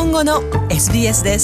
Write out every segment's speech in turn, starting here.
本語の SBS です。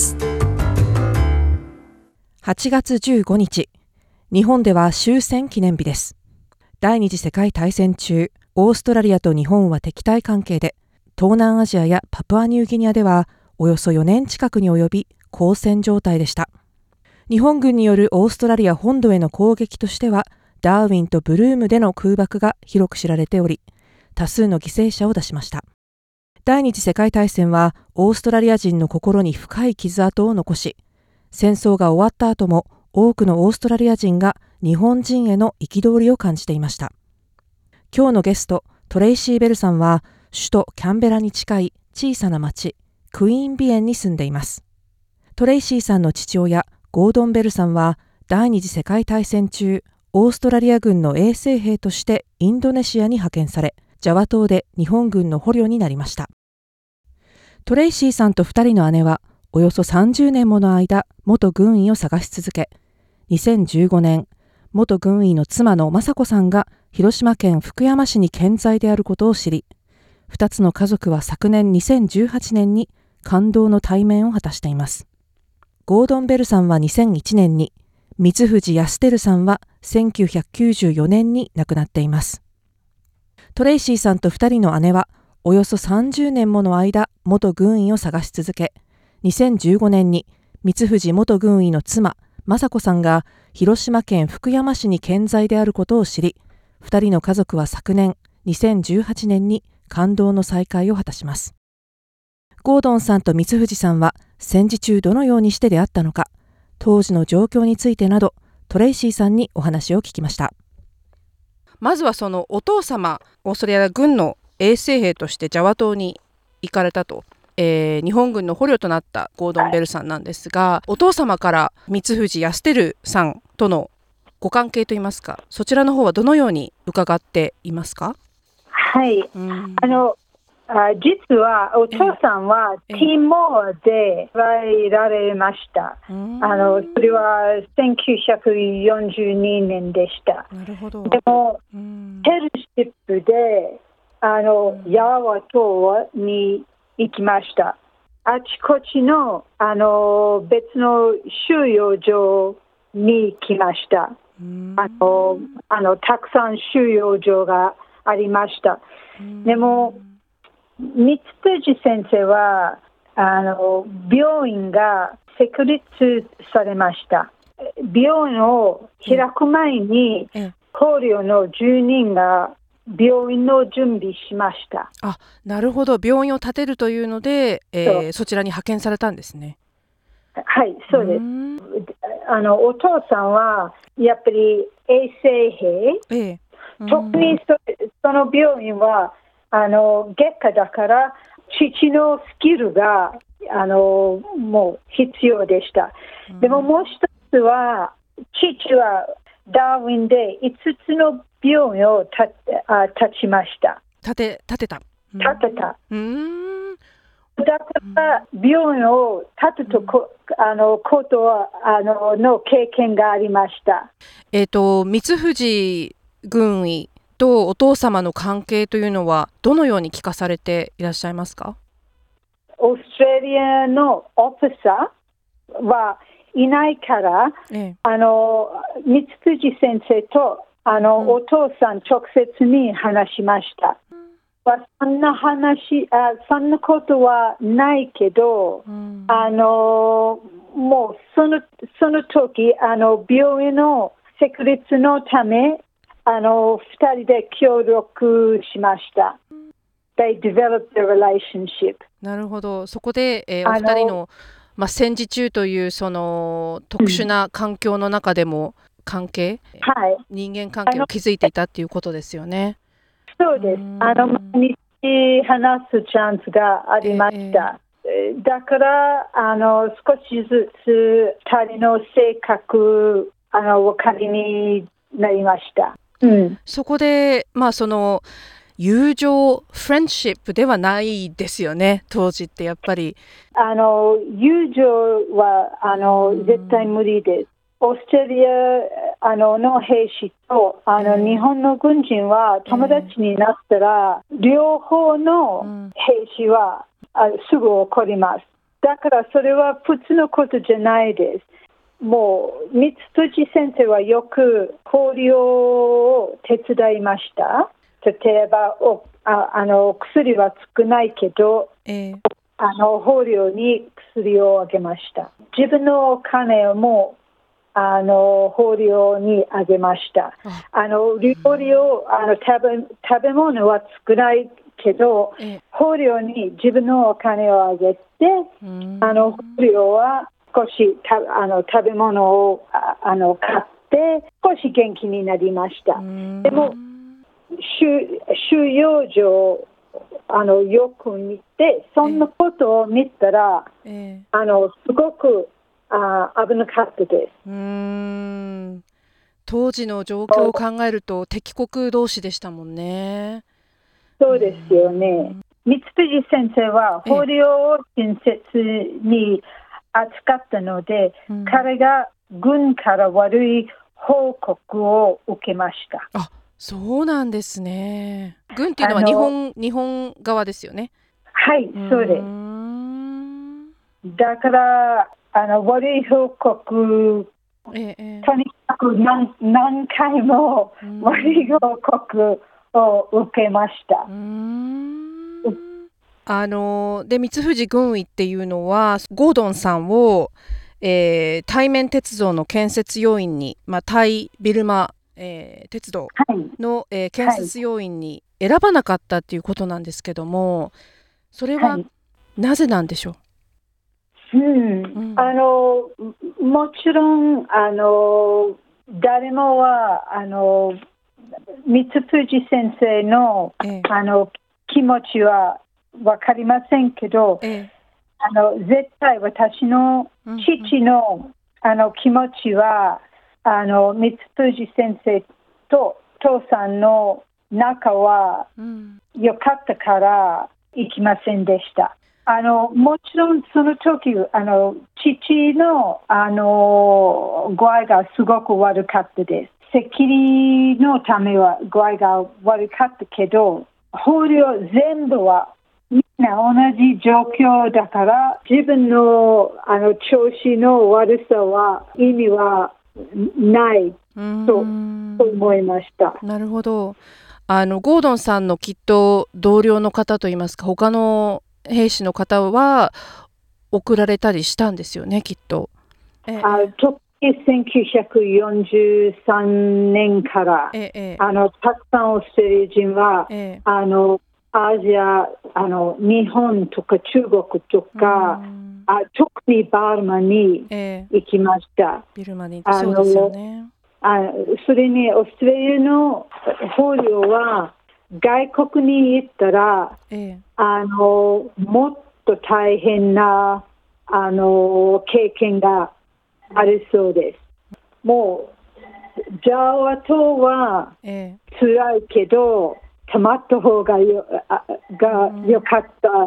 8月15日、日本では終戦記念日です。第二次世界大戦中、オーストラリアと日本は敵対関係で、東南アジアやパプアニューギニアではおよそ4年近くに及び交戦状態でした。日本軍によるオーストラリア本土への攻撃としては、ダーウィンとブルームでの空爆が広く知られており、多数の犠牲者を出しました。第二次世界大戦はオーストラリア人の心に深い傷跡を残し、戦争が終わった後も多くのオーストラリア人が日本人への憤りを感じていました。今日のゲスト、トレイシー・ベルさんは首都キャンベラに近い小さな町クイーンビエンに住んでいます。トレイシーさんの父親ゴードン・ベルさんは第二次世界大戦中、オーストラリア軍の衛生兵としてインドネシアに派遣され、ジャワ島で日本軍の捕虜になりました。トレイシーさんと2人の姉はおよそ30年もの間元軍医を探し続け、2015年元軍医の妻の雅子さんが広島県福山市に健在であることを知り、2つの家族は昨年2018年に感動の対面を果たしています。ゴードン・ベルさんは2001年に、三藤康輝さんは1994年に亡くなっています。トレイシーさんと2人の姉はおよそ30年もの間元軍医を探し続け、2015年に三藤元軍医の妻雅子さんが広島県福山市に健在であることを知り、2人の家族は昨年2018年に感動の再会を果たします。ゴードンさんと三藤さんは戦時中どのようにして出会ったのか、当時の状況についてなどトレイシーさんにお話を聞きました。まずはそのお父様、オーストラリア軍の衛生兵としてジャワ島に行かれたと、日本軍の捕虜となったゴードン・ベルさんなんですが、お父様から三藤康輝さんとのご関係といいますか、そちらの方はどのように伺っていますか？ はい、実はお父さんはティモーで捉えられました。それは1942年でした。 なるほど。 でもヘルシップでヤワ島に行きました。あちこちの別の収容所に来ました。たくさん収容所がありました。でも三藤先生は病院が設立されました。病院を開く前に捕虜の10人が病院の準備しました。 あ、なるほど。病院を建てるというので、そちらに派遣されたんですね。 はい、そうです。お父さんはやっぱり衛生兵、特にその病院は外科だから父のスキルがもう必要でした。でももう一つは父はダーウィンで5つの病院を建ちました。建てた。だから病院を建てたことはの経験がありました。 三藤軍医とお父様の関係というのはどのように聞かされていらっしゃいますか？ オーストラリアのオフィサーはいないから、三藤先生とお父さん直接に話しました。そんなことはないけど、もうその時病院の設立のため2人で協力しました。They developed a relationship. なるほど。そこで、お二人の、戦時中というその特殊な環境の中でも関係、人間関係を築いていたっていうことですよね。 そうです。毎日話すチャンスがありました。だから少しずつ2人の性格お分かりになりました。 そこでその友情フレンドシップではないですよね、当時ってやっぱり友情は絶対無理です。オーストラリアの兵士と日本の軍人は友達になったら、両方の兵士はすぐ怒ります。 だからそれは普通のことじゃないです。もう三藤先生はよく法療を手伝いました。例えば薬は少ないけど、法療に薬をあげました。自分のお金も法療にあげました。料理を食べ物は少ないけど、法療に自分のお金をあげて、法療は少し食べ物を買って少し元気になりました。でも収容所よく見て、そんなことを見たら、すごく危なかったです。 当時の状況を考えると敵国同士でしたもんね。 そうですよね。三藤先生は法療を親切に扱ったので、彼が軍から悪い報告を受けました。 あ、そうなんですね。軍っていうのは日本側ですよね。 はい、そうです。だから悪い報告、とにかく何回も悪い報告を受けました。 で三藤軍医っていうのはゴードンさんを、対面鉄道の建設要員に、対ビルマ、鉄道の、建設要員に選ばなかったっていうことなんですけども、それはなぜなんでしょう？ もちろん誰もは三藤先生の、気持ちは分かりませんけど、絶対私の父の、気持ちは三藤先生と父さんの仲は良かったから行きませんでした。もちろんその時父の具合がすごく悪かったです。責任のためは具合が悪かったけど、法療全部はみんな同じ状況だから、自分の調子の悪さは意味はないと思いました。 なるほど。ゴードンさんのきっと同僚の方といいますか、他の兵士の方は送られたりしたんですよね、きっと。 1943年から、たくさんオーストラリア人は、アジア日本とか中国とか、特にバルマに行きました。 ビルマにそうですよね。 それにオーストラリアの捕虜は外国に行ったら、もっと大変な経験がありそうです。もうジャワ島は辛いけど、たまった方がよかった。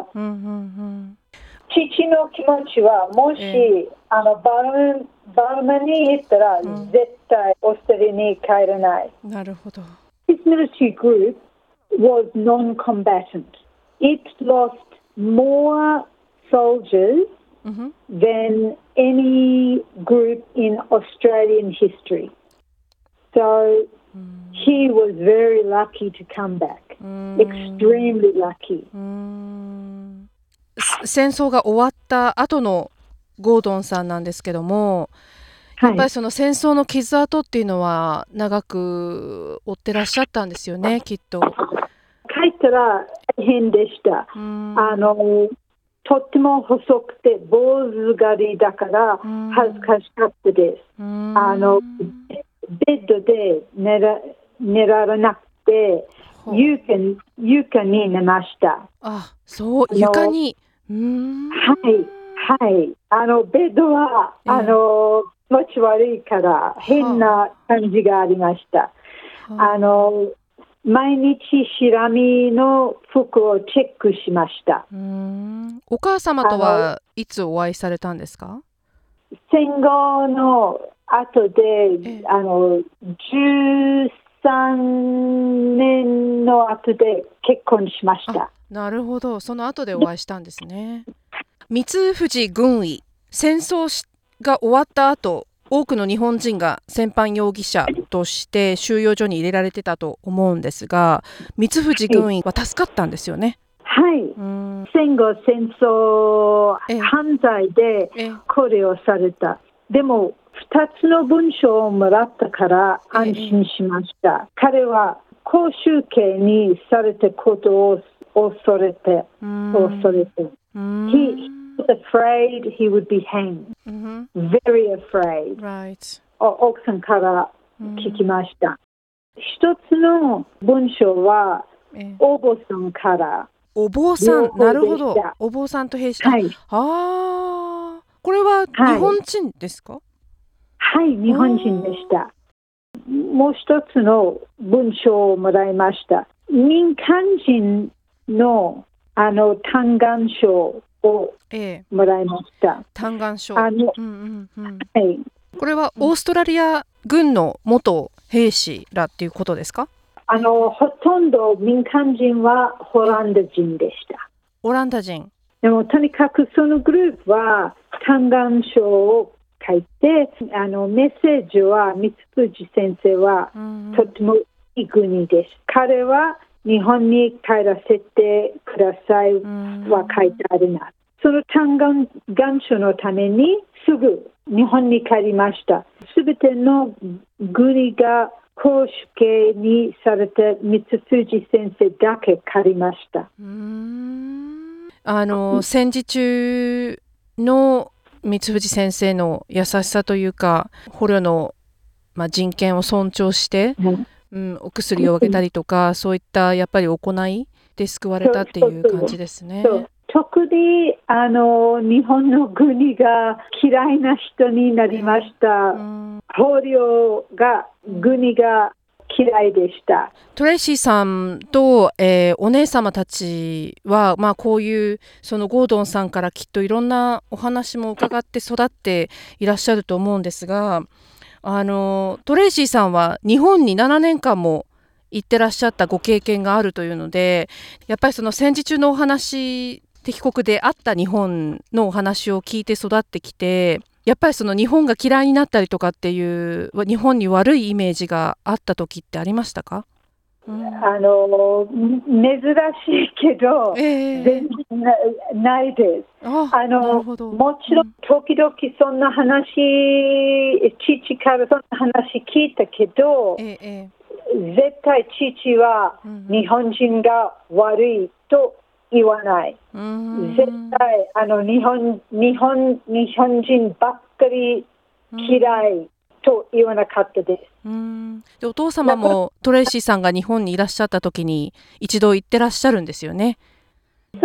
父の気持ちはもし、バルマに行ったら、絶対オーストラリアに帰らない。 なるほど。 This military group was non-combatant. It lost more soldiers than any group in Australian history. So he was very lucky to come back. Extremely lucky. 戦争が終わった後のゴードンさんなんですけども、やっぱりその戦争の傷跡っていうのは長く負ってらっしゃったんですよね、きっと。 帰ったら大変でした。とっても細くて坊主狩りだから恥ずかしかったです。ベッドで寝られなくて床に寝ました。 あ、そう、床に。 はい。ベッドは気持ち悪いから変な感じがありました。毎日シラミの服をチェックしました。 お母様とはいつお会いされたんですか？ 戦後の後で13年の後で結婚しました。 なるほど、その後でお会いしたんですね。 光藤軍医、戦争が終わった後、多くの日本人が戦犯容疑者として収容所に入れられてたと思うんですが、光藤軍医は助かったんですよね。 はい、戦後戦争犯罪でこれをされた。でも2つの文章をもらったから安心しました。彼は公衆刑にされたことを恐れて、He was afraid he would be hanged. Very afraid. Right. 奥さんから聞きました。一つの文章はお坊さんから。 お坊さん、なるほど。お坊さんと兵士。はい。これは日本人ですか？ はい、日本人でした。もう一つの文章をもらいました。民間人の嘆願書をもらいました。 嘆願書。はい。これはオーストラリア軍の元兵士らっていうことですか？ ほとんど民間人はオランダ人でした。 オランダ人。 でもとにかくそのグループは嘆願書を書いて、メッセージは三藤先生はとてもいい国です。彼は日本に帰らせてくださいは書いてあるな。その嘆願書のためにすぐ日本に帰りました。すべての国が公主刑にされた三藤先生だけ帰りました。 戦時中の三藤先生の優しさというか、捕虜の、人権を尊重して、お薬をあげたりとか、そういったやっぱり行いで救われたっていう感じですね。 特に日本の国が嫌いな人になりました。捕虜が国が嫌いでした。 トレイシーさんと、お姉様たちは、こういうそのゴードンさんからきっといろんなお話も伺って育っていらっしゃると思うんですが、トレイシーさんは日本に7年間も行ってらっしゃったご経験があるというので、やっぱりその戦時中のお話、敵国であった日本のお話を聞いて育ってきて、やっぱりその日本が嫌いになったりとかっていう日本に悪いイメージがあった時ってありましたか？ 珍しいけど、全然ないです。もちろん時々そんな話、父からそんな話聞いたけど、絶対父は日本人が悪いと言わない。絶対日本人ばっかり嫌いと言わなかったです。 でお父様もトレイシーさんが日本にいらっしゃった時に一度行ってらっしゃるんですよね。 そう、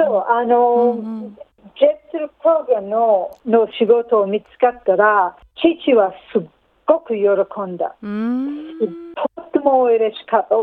ジェットプログラムの仕事を見つかったら父はすっごく喜んだ。とっても嬉しかった。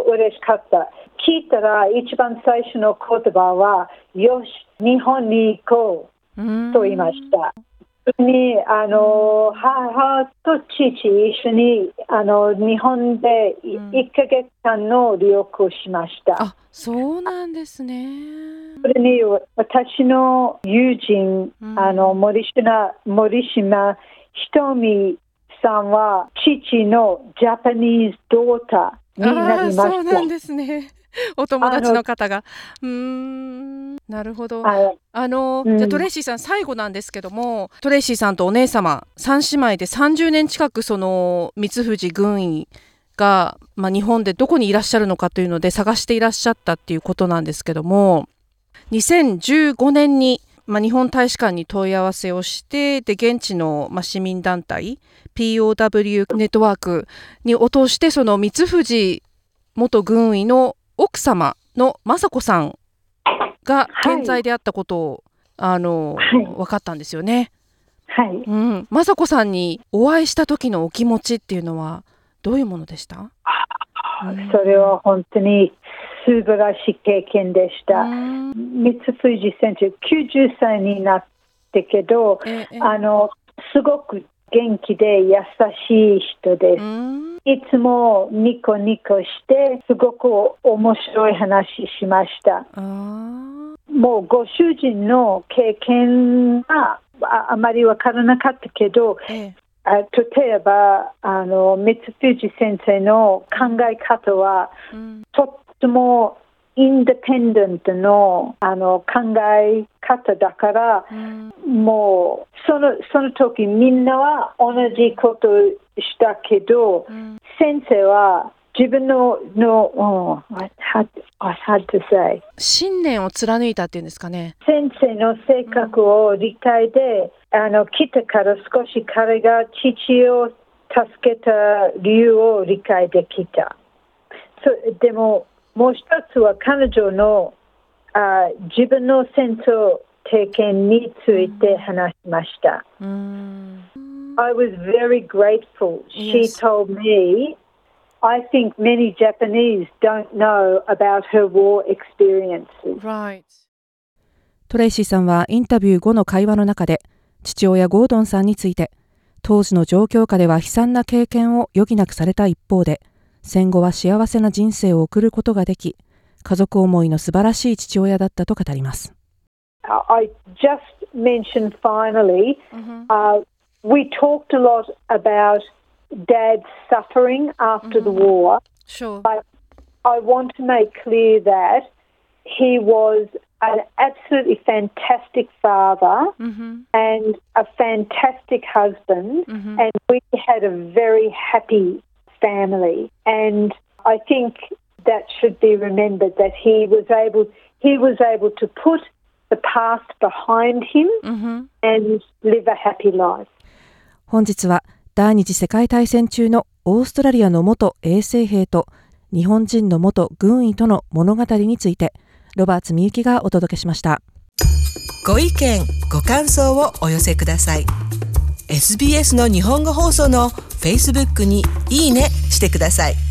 聞いたら一番最初の言葉はよし日本に行こうと言いました。に母と父一緒に日本で1ヶ月間の旅行をしました。 そうなんですね。 それに私の友人森島ひとみさんは父のジャパニーズドーターになりました。 そうなんですね。お友達の方がなるほど。じゃあトレイシーさん最後なんですけども、トレイシーさんとお姉様3姉妹で30年近くその三藤軍医が、日本でどこにいらっしゃるのかというので探していらっしゃったっていうことなんですけども、2015年に、日本大使館に問い合わせをして、で現地の、市民団体 POW ネットワークにを通してその三藤元軍医の奥様の雅子さんが健在であったことを、分かったんですよね。雅子さんにお会いした時のお気持ちっていうのはどういうものでした？ それは本当に素晴らしい経験でした。三藤先生90歳になってけど、すごく元気で優しい人です。いつもニコニコしてすごく面白い話しました。 もうご主人の経験があまりわからなかったけど、例えば三藤先生の考え方は、とってもインディペンデントの考え方だから、もうその時みんなは同じことしたけど、先生は自分の信念を貫いたっていうんですかね。 先生の性格を理解で、来てから少し彼が父を助けた理由を理解できた。でももう一つは彼女の自分の戦争経験について話しました。I was very grateful. She told me, I think many Japanese don't know about her war experiences. Right. トレイシーさんはインタビュー後の会話の中で、父親ゴードンさんについて、当時の状況下では悲惨な経験を余儀なくされた一方で、戦後は幸せな人生を送ることができ、家族思いの素晴らしい父親だったと語ります。 I just mentioned finally, we talked a lot about Dad's suffering after the war. Sure. But I want to make clear that he was an absolutely fantastic father and a fantastic husband, and we had a very happy family. And I think that should be remembered, that he was able to put the past behind him and live a happy life. 本日は第二次世界大戦中のオーストラリアの元衛生兵と日本人の元軍医との物語について、ロバーツ・ミユキがお届けしました。 ご意見ご感想をお寄せください。 SBS の日本語放送の Facebook にいいねしてください。